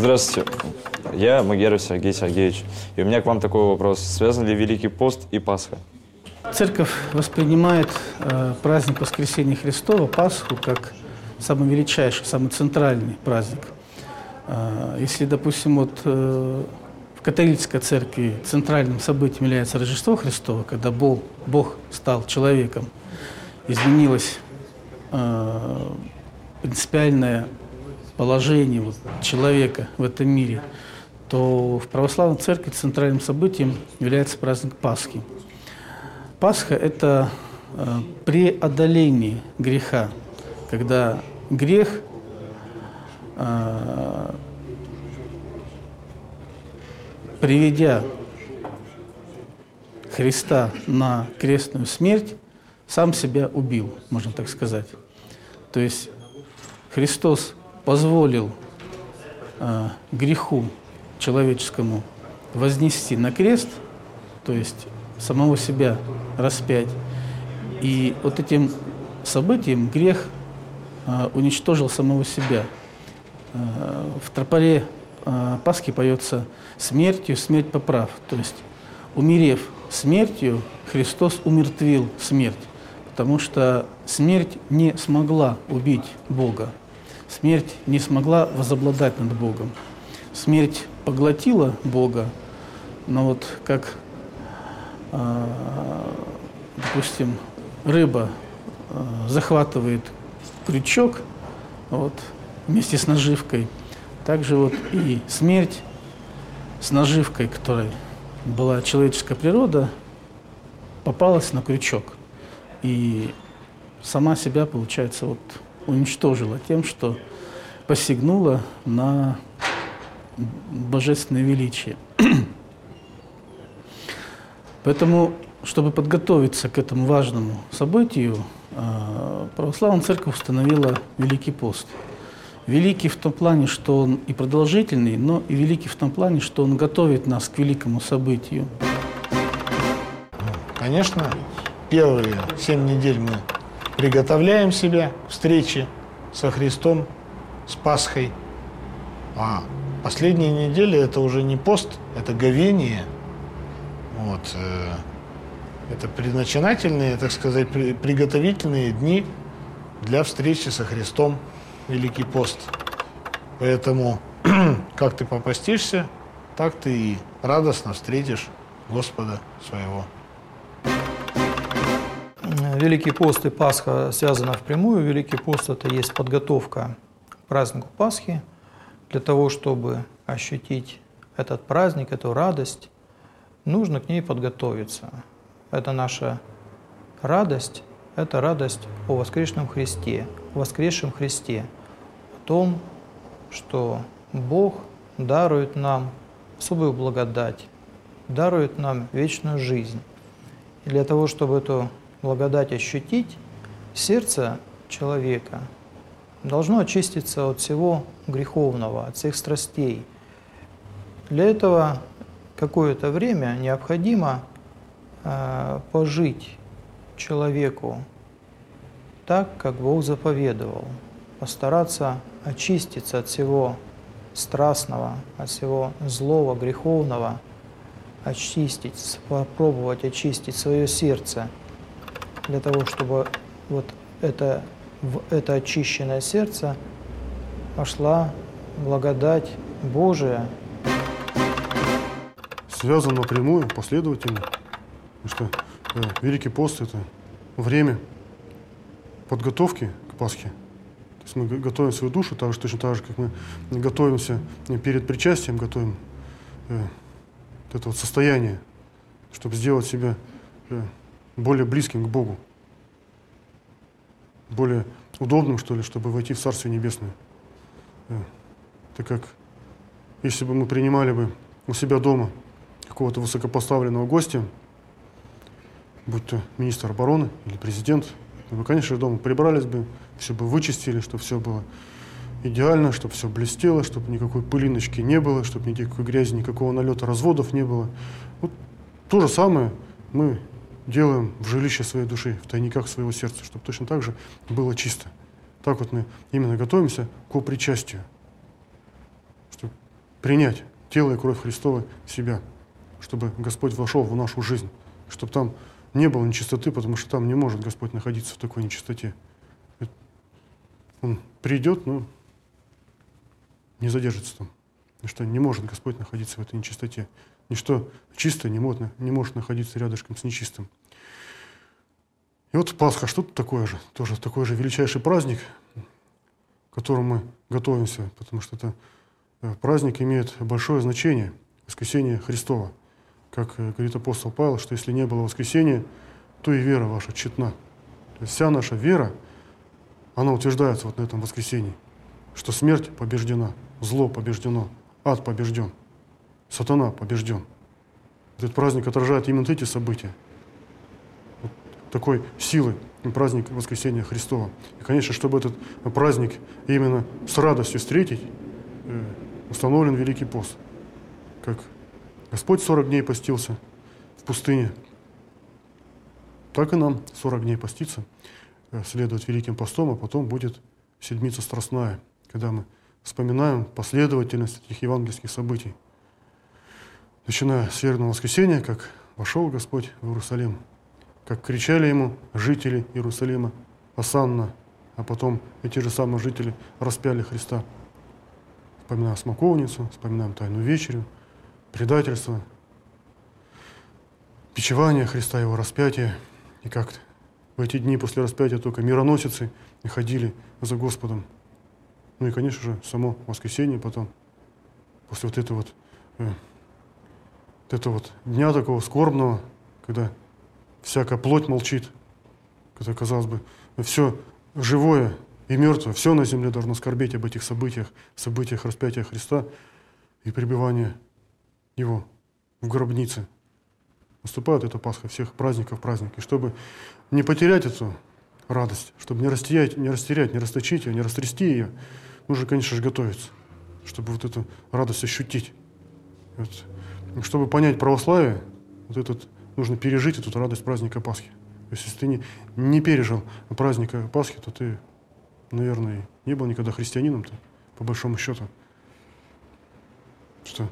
Здравствуйте, я Магеров Сергей Сергеевич. И у меня к вам такой вопрос. Связан ли Великий пост и Пасха? Церковь воспринимает праздник Воскресения Христова, Пасху, как самый величайший, самый центральный праздник. Если, допустим, в католической церкви центральным событием является Рождество Христово, когда Бог стал человеком, изменилось принципиальное положение человека в этом мире, то в православной церкви центральным событием является праздник Пасхи. Пасха – это преодоление греха, когда грех приведя Христа на крестную смерть, сам себя убил, можно так сказать. То есть Христос позволил греху человеческому вознести на крест, то есть самого себя распять. И вот этим событием грех уничтожил самого себя. В тропаре Пасхи поется «Смертью смерть поправ». То есть, умерев смертью, Христос умертвил смерть, потому что смерть не смогла убить Бога. Смерть не смогла возобладать над Богом. Смерть поглотила Бога, но вот как, допустим, рыба захватывает крючок вместе с наживкой, также и смерть с наживкой, которой была человеческая природа, попалась на крючок. И сама себя, получается, уничтожила тем, что посягнула на божественное величие. Поэтому, чтобы подготовиться к этому важному событию, православная церковь установила Великий пост. Великий в том плане, что он и продолжительный, но и великий в том плане, что он готовит нас к великому событию. Конечно, первые 7 недель мы приготовляем себя к встрече со Христом, с Пасхой. А последние недели – это уже не пост, это говение. Это предначинательные, так сказать, приготовительные дни для встречи со Христом, Великий пост. Поэтому, как ты попастишься, так ты и радостно встретишь Господа своего. Великий пост и Пасха связаны впрямую. Великий пост – это есть подготовка к празднику Пасхи. Для того, чтобы ощутить этот праздник, эту радость, нужно к ней подготовиться. Это наша радость, это радость о воскресшем Христе, о том, что Бог дарует нам особую благодать, дарует нам вечную жизнь. И для того, чтобы эту благодать ощутить, сердце человека должно очиститься от всего греховного, от всех страстей. Для этого какое-то время необходимо пожить человеку так, как Бог заповедовал, постараться очиститься от всего страстного, от всего злого, греховного, попробовать очистить свое сердце, для того, чтобы в это очищенное сердце пошла благодать Божия. Связан напрямую, последовательно, потому что Великий пост – это время подготовки к Пасхе. То есть мы готовим свою душу точно так же, как мы готовимся перед причастием, готовим это состояние, чтобы сделать себя более близким к Богу, более удобным, что ли, чтобы войти в Царствие Небесное. Так как если бы мы принимали бы у себя дома какого-то высокопоставленного гостя, будь то министр обороны или президент, мы, конечно, дома прибрались бы, все бы вычистили, чтобы все было идеально, чтобы все блестело, чтобы никакой пылиночки не было, чтобы никакой грязи, никакого налета разводов не было. То же самое мы делаем в жилище своей души, в тайниках своего сердца, чтобы точно так же было чисто. Так мы именно готовимся к причастию. Чтобы принять тело и кровь Христова в себя, чтобы Господь вошел в нашу жизнь, чтобы там не было нечистоты, потому что там не может Господь находиться в такой нечистоте. Он придет, но не задержится там. Потому что не может Господь находиться в этой нечистоте. Ничто чистое не может находиться рядышком с нечистым. И вот Пасха, что-то такое же, тоже такой же величайший праздник, к которому мы готовимся, потому что это праздник имеет большое значение, воскресение Христова. Как говорит апостол Павел, что если не было воскресения, то и вера ваша тщетна. То есть вся наша вера, она утверждается вот на этом воскресении, что смерть побеждена, зло побеждено, ад побежден, сатана побежден. Этот праздник отражает именно эти события. Вот такой силы праздник воскресения Христова. И, конечно, чтобы этот праздник именно с радостью встретить, установлен Великий пост. Как Господь 40 дней постился в пустыне, так и нам 40 дней поститься, следовать Великим постом, а потом будет Седмица Страстная, когда мы вспоминаем последовательность этих евангельских событий. Начиная с вербного воскресения, как вошел Господь в Иерусалим, как кричали ему жители Иерусалима «Осанна», а потом эти же самые жители распяли Христа. Вспоминаем смоковницу, вспоминаем Тайную вечерю, предательство, бичевание Христа, его распятие. И как в эти дни после распятия только мироносицы ходили за Господом. Ну и, конечно же, само воскресенье потом, после вот этого дня такого скорбного, когда всякая плоть молчит, когда, казалось бы, все живое и мертвое, все на земле должно скорбеть об этих событиях распятия Христа и пребывания Его в гробнице. Наступает эта Пасха, всех праздников праздник. И чтобы не потерять эту радость, чтобы не растерять, не расточить ее, не растрясти ее, нужно, конечно же, готовиться, чтобы вот эту радость ощутить. Вот. Чтобы понять православие, нужно пережить эту радость праздника Пасхи. То есть, если ты не пережил праздника Пасхи, то ты, наверное, не был никогда христианином-то, по большому счету. Что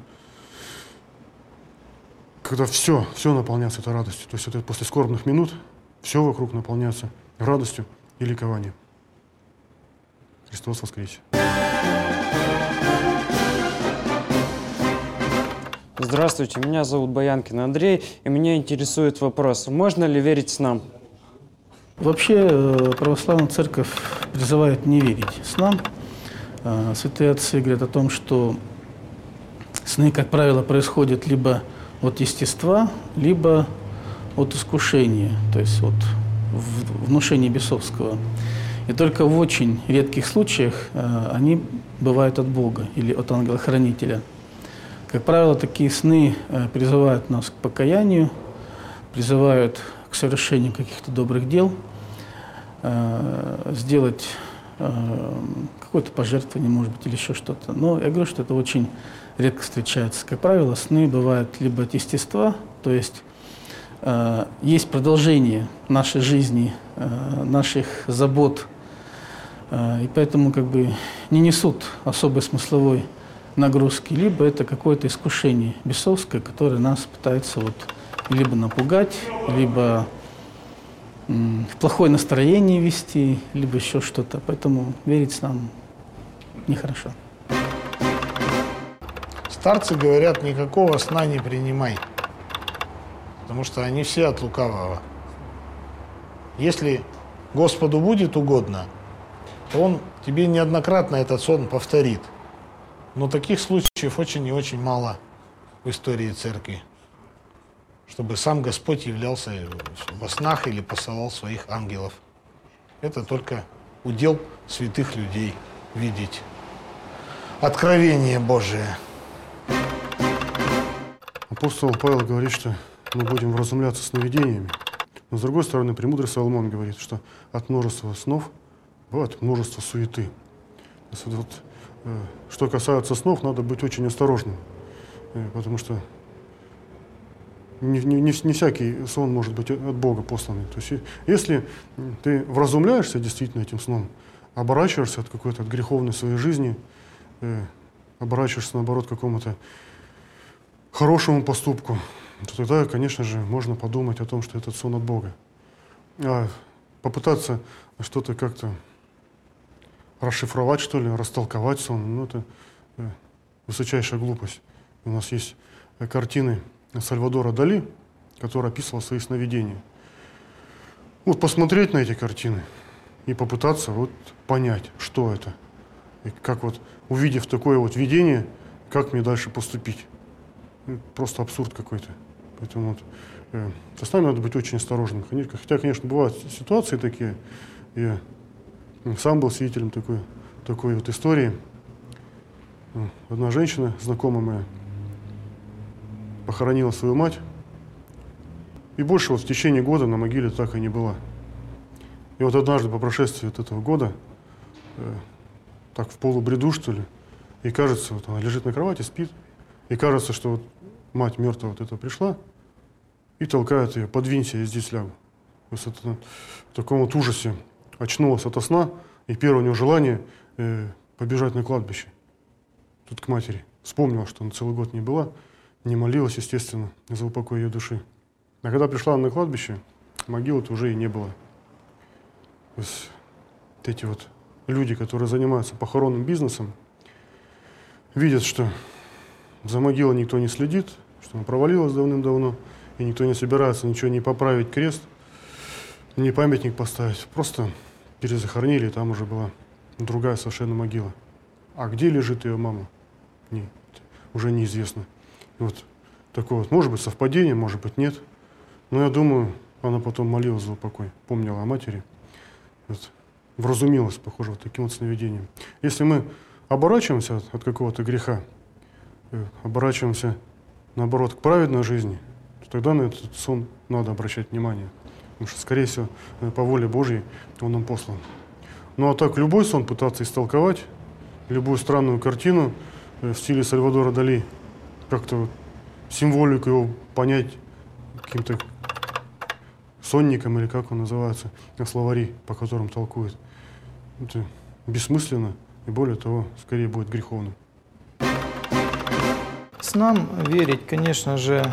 когда все наполняется этой радостью, то есть вот после скорбных минут все вокруг наполняется радостью и ликованием. Христос воскресе! Здравствуйте, меня зовут Баянкин Андрей, и меня интересует вопрос, можно ли верить снам? Вообще православная церковь призывает не верить снам. Святые отцы говорят о том, что сны, как правило, происходят либо от естества, либо от искушения, то есть от внушения бесовского. И только в очень редких случаях они бывают от Бога или от ангела-хранителя. Как правило, такие сны призывают нас к покаянию, призывают к совершению каких-то добрых дел, сделать какое-то пожертвование, может быть, или еще что-то. Но я говорю, что это очень редко встречается. Как правило, сны бывают либо от естества, то есть есть продолжение нашей жизни, наших забот, и поэтому как бы не несут особой смысловой нагрузки, либо это какое-то искушение бесовское, которое нас пытается либо напугать, либо в плохое настроение вести, либо еще что-то. Поэтому верить нам нехорошо. Старцы говорят, никакого сна не принимай, потому что они все от лукавого. Если Господу будет угодно, то Он тебе неоднократно этот сон повторит. Но таких случаев очень и очень мало в истории церкви, чтобы сам Господь являлся во снах или посылал своих ангелов. Это только удел святых людей видеть откровение Божие. Апостол Павел говорит, что мы будем вразумляться сновидениями. Но с другой стороны, премудрый Соломон говорит, что от множества снов бывает множество суеты. Что касается снов, надо быть очень осторожным, потому что не всякий сон может быть от Бога посланный. То есть, если ты вразумляешься действительно этим сном, оборачиваешься от какой-то греховной своей жизни, оборачиваешься, наоборот, к какому-то хорошему поступку, то тогда, конечно же, можно подумать о том, что этот сон от Бога. А попытаться что-то как-то расшифровать, что ли, растолковать сон, ну, это высочайшая глупость. У нас есть картины Сальвадора Дали, который описывал свои сновидения. Вот посмотреть на эти картины и попытаться вот понять, что это. И как вот, увидев такое вот видение, как мне дальше поступить. Просто абсурд какой-то. Поэтому вот, со нами надо быть очень осторожным. Хотя, конечно, бывают ситуации такие. Я сам был свидетелем такой вот истории. Одна женщина, знакомая моя, похоронила свою мать. И больше вот в течение года на могиле так и не была. И вот однажды по прошествии вот этого года, так в полубреду, что ли, и кажется, вот она лежит на кровати, спит, и кажется, что вот мать мертвая вот эта пришла и толкает ее: подвинься, я здесь лягу. То есть это в таком вот ужасе очнулась ото сна, и первое у нее желание побежать на кладбище, тут к матери. Вспомнила, что она целый год не была, не молилась, естественно, за упокой ее души. А когда пришла на кладбище, могилы-то уже и не было. То есть эти вот люди, которые занимаются похоронным бизнесом, видят, что за могилой никто не следит, что она провалилась давным-давно, и никто не собирается ничего не поправить, крест, не памятник поставить. Просто перезахоронили, и там уже была другая совершенно могила. А где лежит ее мама? Нет, уже неизвестно. И вот такое вот, может быть, совпадение, может быть, нет. Но я думаю, она потом молилась за упокой, помнила о матери. Вот, вразумилась, похоже, вот таким вот сновидением. Если мы оборачиваемся от какого-то греха, оборачиваемся, наоборот, к праведной жизни, то тогда на этот сон надо обращать внимание. Потому что, скорее всего, по воле Божьей он нам послан. Ну а так, любой сон пытаться истолковать, любую странную картину в стиле Сальвадора Дали, как-то вот символику его понять каким-то сонником, или как он называется, словари, по которым толкует. Это бессмысленно и, более того, скорее будет греховным. Снам верить, конечно же,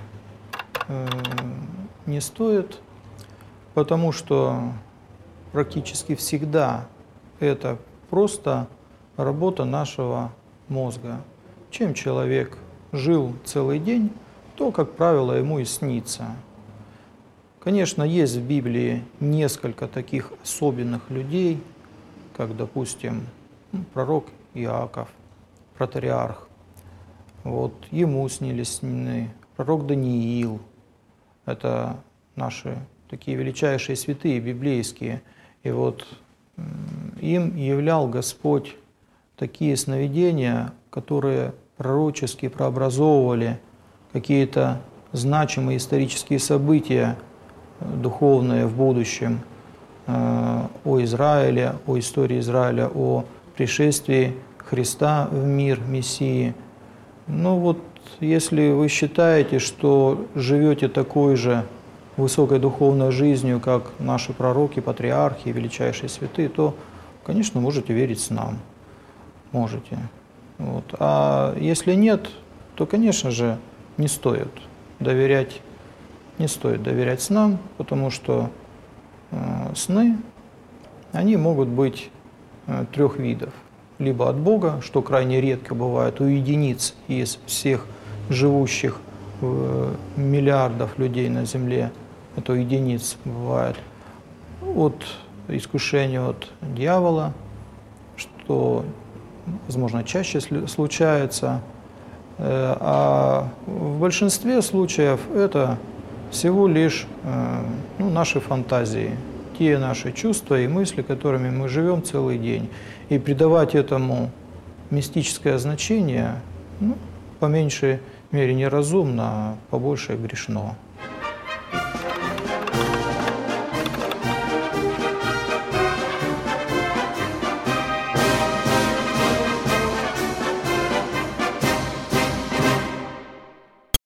не стоит, потому что практически всегда это просто работа нашего мозга. Чем человек жил целый день, то, как правило, ему и снится. Конечно, есть в Библии несколько таких особенных людей, как, допустим, пророк Иаков, патриарх. Вот ему снились сны. Пророк Даниил. Это наши такие величайшие святые библейские. И вот им являл Господь такие сновидения, которые пророчески прообразовывали какие-то значимые исторические события духовные в будущем, о Израиле, о истории Израиля, о пришествии Христа в мир, Мессии. Ну вот, если вы считаете, что живете такой же высокой духовной жизнью, как наши пророки, патриархи, величайшие святые, то, конечно, можете верить снам. Можете. Вот. А если нет, то, конечно же, не стоит доверять снам, потому что сны, они могут быть трех видов. Либо от Бога, что крайне редко бывает у единиц из всех живущих миллиардов людей на Земле, это у единиц бывает, от искушения от дьявола, что, возможно, чаще случается, а в большинстве случаев это всего лишь наши фантазии, те наши чувства и мысли, которыми мы живем целый день. И придавать этому мистическое значение, по меньшей мере, неразумно, а по большей грешно.